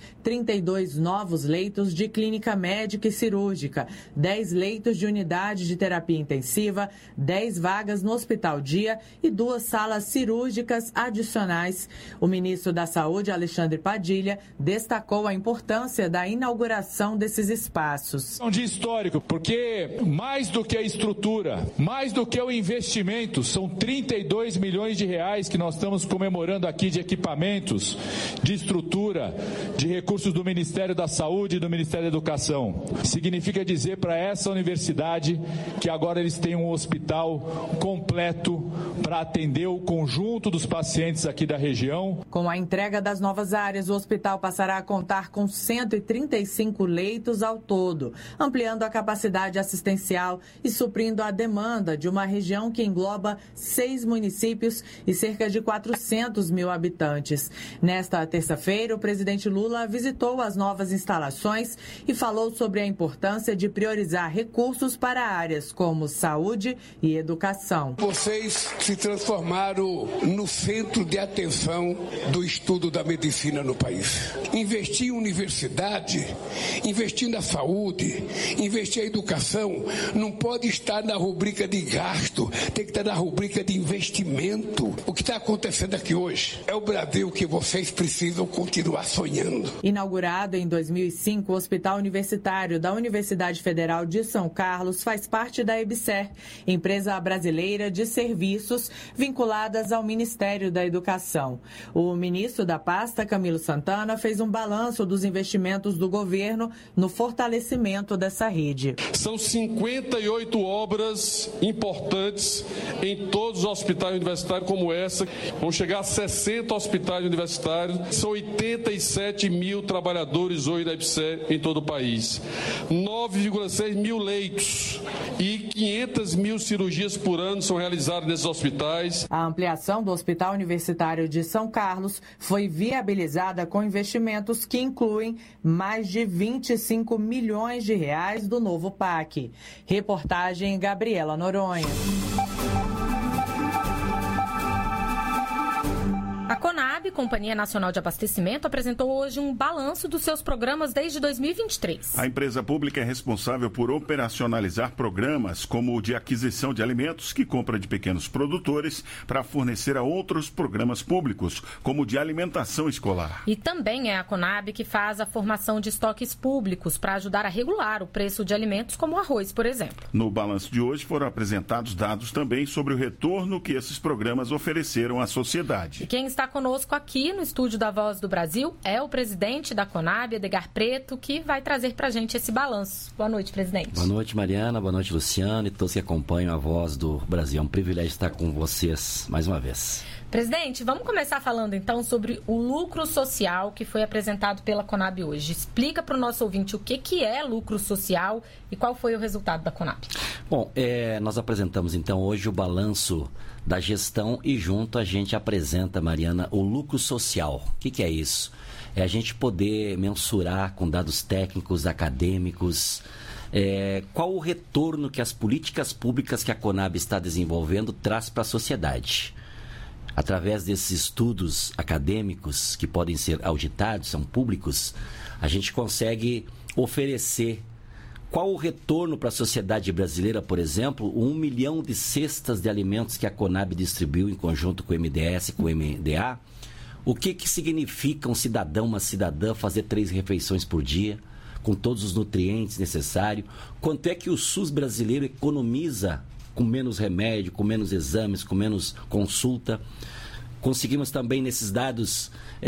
32 novos leitos de clínica médica e cirúrgica, 10 leitos de unidade de terapia intensiva, 10 vagas no Hospital Dia e 2 salas cirúrgicas adicionais. O ministro da Saúde, Alexandre Padilha, destacou a importância da inauguração desses espaços. É um dia histórico, porque mais do que a estrutura, mais do que o investimento, são 32 milhões de reais que nós estamos comemorando aqui de equipamentos, de estrutura, de recursos do Ministério da Saúde e do Ministério da Educação. Significa dizer para essa universidade que agora eles têm um hospital completo, para atender o conjunto dos pacientes aqui da região. Com a entrega das novas áreas, o hospital passará a contar com 135 leitos ao todo, ampliando a capacidade assistencial e suprindo a demanda de uma região que engloba 6 municípios e cerca de 400 mil habitantes. Nesta terça-feira, o presidente Lula visitou as novas instalações e falou sobre a importância de priorizar recursos para áreas como saúde e educação. Vocês se transformaram no centro de atenção do estudo da medicina no país. Investir em universidade, investir na saúde, investir em educação, não pode estar na rubrica de gasto, tem que estar na rubrica de investimento. O que está acontecendo aqui hoje é o Brasil que vocês precisam continuar sonhando. Inaugurado em 2005, o Hospital Universitário da Universidade Federal de São Carlos faz parte da EBSER, empresa brasileira de serviços vinculadas ao Ministério da Educação. O ministro da pasta, Camilo Santana, fez um balanço dos investimentos do governo no fortalecimento dessa rede. São 58 obras importantes em todos os hospitais universitários como essa. Vão chegar a 60 hospitais universitários. São 87 mil trabalhadores hoje da EBSER em todo o país. 9,6 mil leitos e 500 mil cirurgias por ano são realizadas nesses hospitais. A ampliação do Hospital Universitário de São Carlos foi viabilizada com investimentos que incluem mais de 25 milhões de reais do novo PAC. Reportagem Gabriela Noronha. A Conab, Companhia Nacional de Abastecimento, apresentou hoje um balanço dos seus programas desde 2023. A empresa pública é responsável por operacionalizar programas como o de aquisição de alimentos, que compra de pequenos produtores para fornecer a outros programas públicos, como o de alimentação escolar. E também é a Conab que faz a formação de estoques públicos para ajudar a regular o preço de alimentos, como o arroz, por exemplo. No balanço de hoje foram apresentados dados também sobre o retorno que esses programas ofereceram à sociedade. E quem está conosco aqui no estúdio da Voz do Brasil é o presidente da Conab, Edgar Preto, que vai trazer para a gente esse balanço. Boa noite, presidente. Boa noite, Mariana. Boa noite, Luciano e todos que acompanham a Voz do Brasil. É um privilégio estar com vocês mais uma vez. Presidente, vamos começar falando então sobre o lucro social que foi apresentado pela Conab hoje. Explica para o nosso ouvinte o que é lucro social e qual foi o resultado da Conab. Bom, nós apresentamos então hoje o balanço da gestão e junto a gente apresenta, Mariana, o lucro social. O que é isso? É a gente poder mensurar com dados técnicos, acadêmicos, qual o retorno que as políticas públicas que a Conab está desenvolvendo traz para a sociedade. Através desses estudos acadêmicos que podem ser auditados, são públicos, a gente consegue oferecer qual o retorno para a sociedade brasileira, por exemplo, 1 milhão de cestas de alimentos que a Conab distribuiu em conjunto com o MDS e com o MDA. O que significa um cidadão, uma cidadã fazer 3 refeições por dia, com todos os nutrientes necessários? Quanto é que o SUS brasileiro economiza com menos remédio, com menos exames, com menos consulta? Conseguimos também nesses dados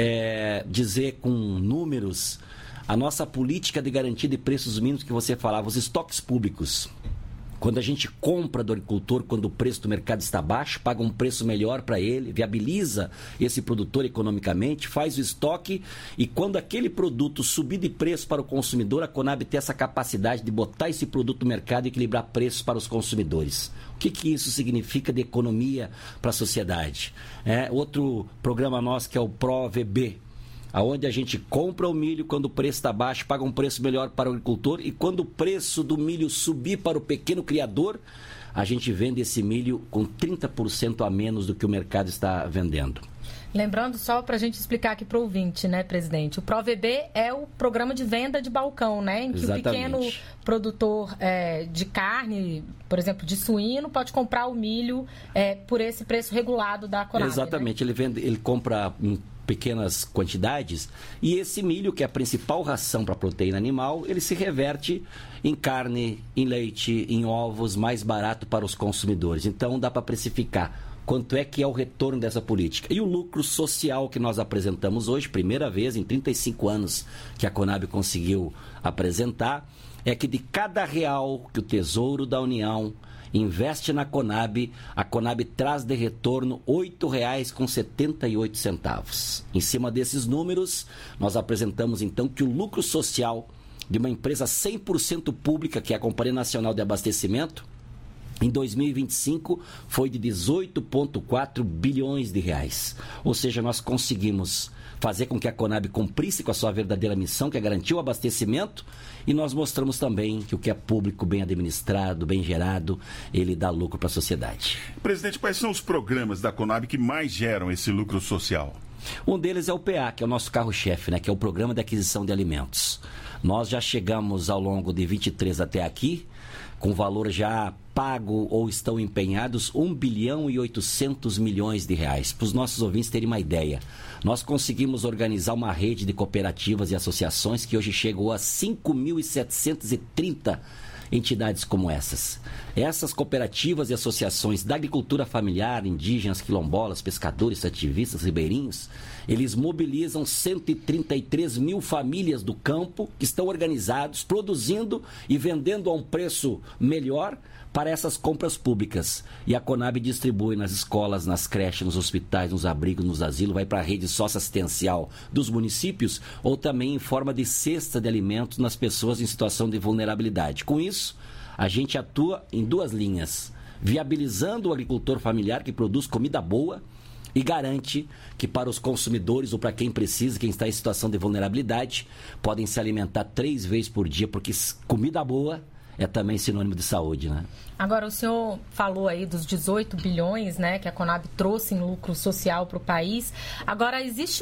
dizer com números a nossa política de garantia de preços mínimos que você falava, os estoques públicos. Quando a gente compra do agricultor, quando o preço do mercado está baixo, paga um preço melhor para ele, viabiliza esse produtor economicamente, faz o estoque e quando aquele produto subir de preço para o consumidor, a Conab tem essa capacidade de botar esse produto no mercado e equilibrar preços para os consumidores. O que isso significa de economia para a sociedade? Outro programa nosso que é o ProVB, onde a gente compra o milho, quando o preço está baixo, paga um preço melhor para o agricultor e quando o preço do milho subir para o pequeno criador, a gente vende esse milho com 30% a menos do que o mercado está vendendo. Lembrando, só para a gente explicar aqui para o ouvinte, né, presidente? O ProVB é o programa de venda de balcão, né? Em que Exatamente. O pequeno produtor de carne, por exemplo, de suíno, pode comprar o milho por esse preço regulado da Conab. Exatamente, né? Ele compra pequenas quantidades e esse milho, que é a principal ração para a proteína animal, ele se reverte em carne, em leite, em ovos, mais barato para os consumidores. Então dá para precificar quanto é que é o retorno dessa política. E o lucro social que nós apresentamos hoje, primeira vez em 35 anos que a Conab conseguiu apresentar, é que de cada real que o Tesouro da União investe na Conab, a Conab traz de retorno R$ 8,78. Em cima desses números, nós apresentamos então que o lucro social de uma empresa 100% pública, que é a Companhia Nacional de Abastecimento, em 2025 foi de 18,4 bilhões de reais. Ou seja, nós conseguimos fazer com que a Conab cumprisse com a sua verdadeira missão, que é garantir o abastecimento, e nós mostramos também que o que é público, bem administrado, bem gerado, ele dá lucro para a sociedade. Presidente, quais são os programas da Conab que mais geram esse lucro social? Um deles é o PA, que é o nosso carro-chefe, né, que é o Programa de Aquisição de Alimentos. Nós já chegamos ao longo de 23 até aqui, com valor já pago ou estão empenhados 1 bilhão e 800 milhões de reais. Para os nossos ouvintes terem uma ideia, nós conseguimos organizar uma rede de cooperativas e associações que hoje chegou a 5.730 entidades como essas. Essas cooperativas e associações da agricultura familiar, indígenas, quilombolas, pescadores, ativistas, ribeirinhos, eles mobilizam 133 mil famílias do campo que estão organizados, produzindo e vendendo a um preço melhor para essas compras públicas. E a Conab distribui nas escolas, nas creches, nos hospitais, nos abrigos, nos asilos, vai para a rede socioassistencial dos municípios ou também em forma de cesta de alimentos nas pessoas em situação de vulnerabilidade. Com isso, a gente atua em duas linhas, viabilizando o agricultor familiar que produz comida boa e garante que para os consumidores ou para quem precisa, quem está em situação de vulnerabilidade, podem se alimentar 3 vezes por dia, porque comida boa é também sinônimo de saúde, né? Agora, o senhor falou aí dos 18 bilhões, né, que a Conab trouxe em lucro social para o país. Agora, existe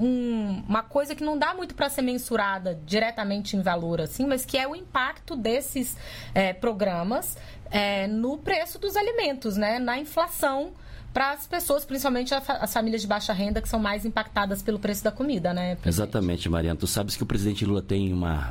uma coisa que não dá muito para ser mensurada diretamente em valor, assim, mas que é o impacto desses programas no preço dos alimentos, né, na inflação para as pessoas, principalmente as famílias de baixa renda, que são mais impactadas pelo preço da comida, né? Presidente? Exatamente, Mariana. Tu sabes que o presidente Lula tem uma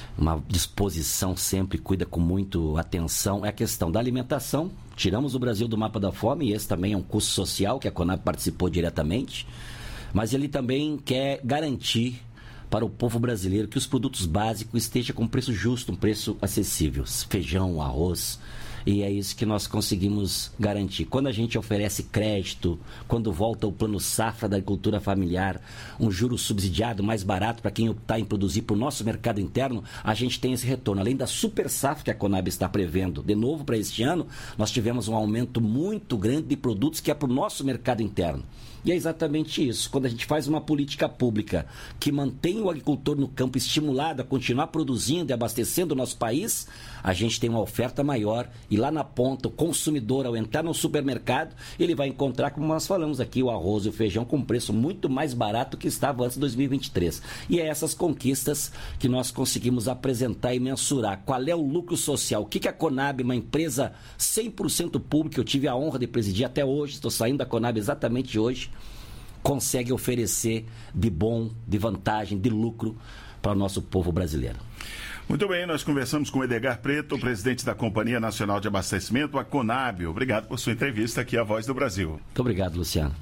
disposição sempre, cuida com muito atenção, é a questão da alimentação. Tiramos o Brasil do mapa da fome, e esse também é um custo social que a Conab participou diretamente, mas ele também quer garantir para o povo brasileiro que os produtos básicos estejam com preço justo, um preço acessível, feijão, arroz. E é isso que nós conseguimos garantir. Quando a gente oferece crédito, quando volta o plano safra da agricultura familiar, um juro subsidiado mais barato para quem optar em produzir para o nosso mercado interno, a gente tem esse retorno. Além da super safra que a Conab está prevendo, de novo para este ano, nós tivemos um aumento muito grande de produtos que é para o nosso mercado interno. E é exatamente isso. Quando a gente faz uma política pública que mantém o agricultor no campo estimulado a continuar produzindo e abastecendo o nosso país, a gente tem uma oferta maior e lá na ponta, o consumidor, ao entrar no supermercado, ele vai encontrar, como nós falamos aqui, o arroz e o feijão com um preço muito mais barato que estava antes de 2023. E é essas conquistas que nós conseguimos apresentar e mensurar. Qual é o lucro social? O que a Conab, uma empresa 100% pública, eu tive a honra de presidir até hoje, estou saindo da Conab exatamente hoje, consegue oferecer de bom, de vantagem, de lucro para o nosso povo brasileiro. Muito bem, nós conversamos com o Edgar Preto, presidente da Companhia Nacional de Abastecimento, a Conab. Obrigado por sua entrevista aqui à Voz do Brasil. Muito obrigado, Luciano.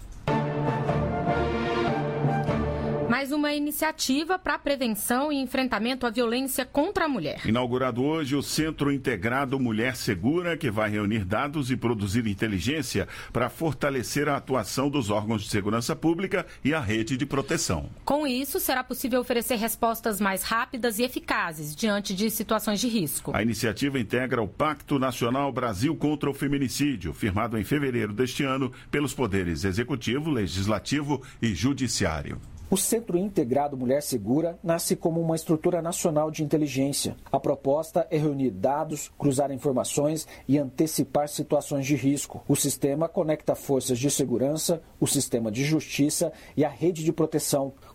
Mais uma iniciativa para a prevenção e enfrentamento à violência contra a mulher. Inaugurado hoje o Centro Integrado Mulher Segura, que vai reunir dados e produzir inteligência para fortalecer a atuação dos órgãos de segurança pública e a rede de proteção. Com isso, será possível oferecer respostas mais rápidas e eficazes diante de situações de risco. A iniciativa integra o Pacto Nacional Brasil contra o Feminicídio, firmado em fevereiro deste ano pelos poderes Executivo, Legislativo e Judiciário. O Centro Integrado Mulher Segura nasce como uma estrutura nacional de inteligência. A proposta é reunir dados, cruzar informações e antecipar situações de risco. O sistema conecta forças de segurança, o sistema de justiça e a rede de proteção,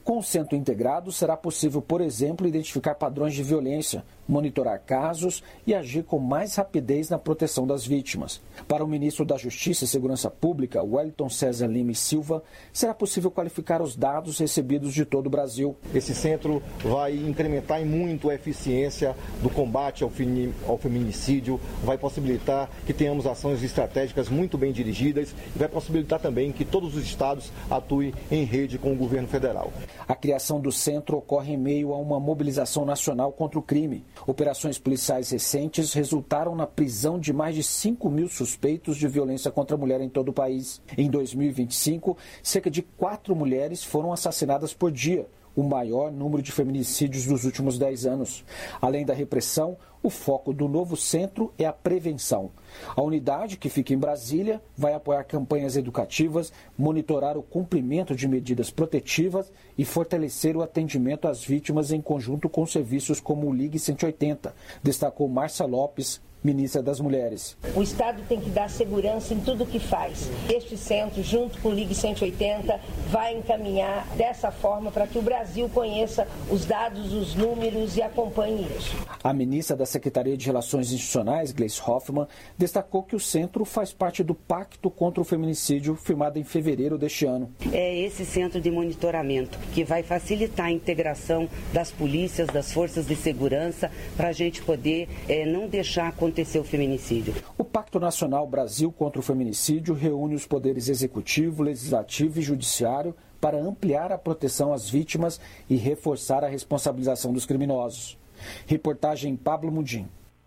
Com o centro integrado, será possível, por exemplo, identificar padrões de violência, monitorar casos e agir com mais rapidez na proteção das vítimas. Para o ministro da Justiça e Segurança Pública, Wellington César Lima e Silva, será possível qualificar os dados recebidos de todo o Brasil. Esse centro vai incrementar em muito a eficiência do combate ao feminicídio, vai possibilitar que tenhamos ações estratégicas muito bem dirigidas e vai possibilitar também que todos os estados atuem em rede com o governo federal. A criação do centro ocorre em meio a uma mobilização nacional contra o crime. Operações policiais recentes resultaram na prisão de mais de 5 mil suspeitos de violência contra a mulher em todo o país. Em 2025, cerca de 4 mulheres foram assassinadas por dia, o maior número de feminicídios dos últimos 10 anos. Além da repressão, o foco do novo centro é a prevenção. A unidade, que fica em Brasília, vai apoiar campanhas educativas, monitorar o cumprimento de medidas protetivas e fortalecer o atendimento às vítimas em conjunto com serviços como o Ligue 180, destacou Márcia Lopes, ministra das Mulheres. O Estado tem que dar segurança em tudo que faz. Este centro, junto com o Ligue 180, vai encaminhar dessa forma para que o Brasil conheça os dados, os números e acompanhe isso. A ministra da Secretaria de Relações Institucionais, Gleice Hoffmann, destacou que o centro faz parte do Pacto contra o Feminicídio, firmado em fevereiro deste ano. É esse centro de monitoramento que vai facilitar a integração das polícias, das forças de segurança, para a gente poder não deixar acontecer o feminicídio. O Pacto Nacional Brasil contra o Feminicídio reúne os poderes executivo, legislativo e judiciário para ampliar a proteção às vítimas e reforçar a responsabilização dos criminosos. Reportagem Pablo Mudim.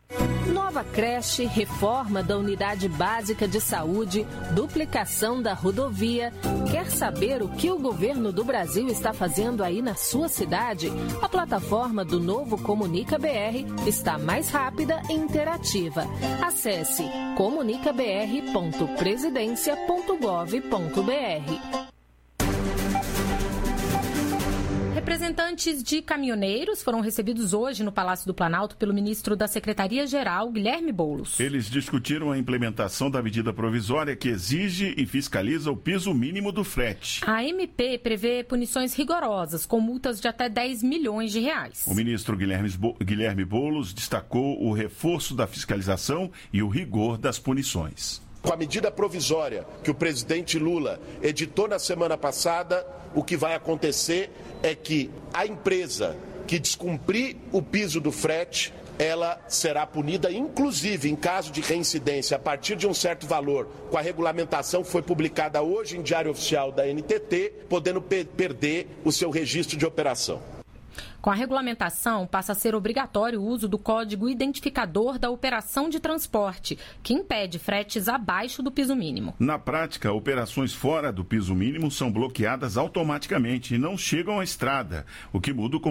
Nova creche, reforma da unidade básica de saúde, duplicação da rodovia. Quer saber o que o governo do Brasil está fazendo aí na sua cidade? A plataforma do Novo Comunica BR está mais rápida e interativa. Acesse comunicabr.presidencia.gov.br. Representantes de caminhoneiros foram recebidos hoje no Palácio do Planalto pelo ministro da Secretaria-Geral, Guilherme Boulos. Eles discutiram a implementação da medida provisória que exige e fiscaliza o piso mínimo do frete. A MP prevê punições rigorosas, com multas de até 10 milhões de reais. O ministro Guilherme Boulos destacou o reforço da fiscalização e o rigor das punições. Com a medida provisória que o presidente Lula editou na semana passada, o que vai acontecer é que a empresa que descumprir o piso do frete, ela será punida, inclusive em caso de reincidência, a partir de um certo valor, com a regulamentação que foi publicada hoje em Diário Oficial da NTT, podendo perder o seu registro de operação. Com a regulamentação, passa a ser obrigatório o uso do código identificador da operação de transporte, que impede fretes abaixo do piso mínimo. Na prática, operações fora do piso mínimo são bloqueadas automaticamente e não chegam à estrada, o que muda o